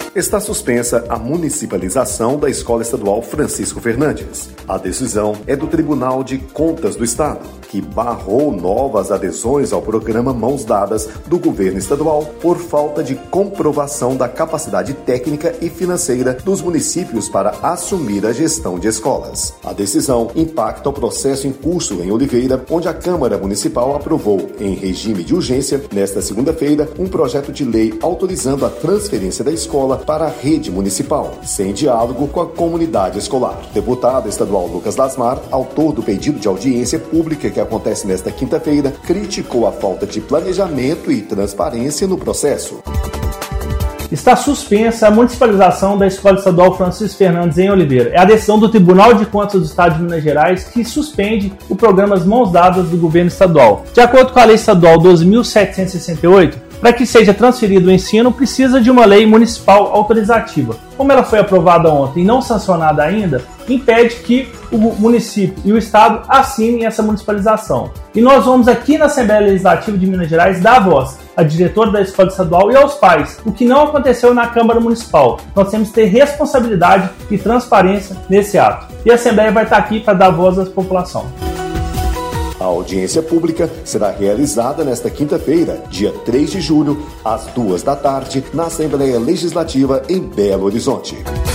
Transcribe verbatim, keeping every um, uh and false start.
Está suspensa a municipalização da Escola Estadual Francisco Fernandes. A decisão é do Tribunal de Contas do Estado, que barrou novas adesões ao programa Mãos Dadas do governo estadual por falta de comprovação da capacidade técnica e financeira dos municípios para assumir a gestão de escolas. A decisão impacta o processo em curso em Oliveira, onde a Câmara Municipal aprovou, em regime de urgência, nesta segunda-feira, um projeto de lei autorizando a transferência da escola para a rede municipal, sem diálogo com a comunidade escolar. O deputado estadual Lucas Lasmar, autor do pedido de audiência pública que acontece nesta quinta-feira, criticou a falta de planejamento e transparência no processo. Está suspensa a municipalização da Escola Estadual Francisco Fernandes em Oliveira. É a decisão do Tribunal de Contas do Estado de Minas Gerais que suspende o programa Mãos Dadas do governo estadual. De acordo com a Lei Estadual doze mil setecentos e sessenta e oito, para que seja transferido o ensino, precisa de uma lei municipal autorizativa. Como ela foi aprovada ontem e não sancionada ainda, impede que o município e o Estado assinem essa municipalização. E nós vamos aqui na Assembleia Legislativa de Minas Gerais dar voz à diretora da Escola Estadual e aos pais, o que não aconteceu na Câmara Municipal. Nós temos que ter responsabilidade e transparência nesse ato. E a Assembleia vai estar aqui para dar voz à população. A audiência pública será realizada nesta quinta-feira, dia três de julho, às duas da tarde, na Assembleia Legislativa em Belo Horizonte.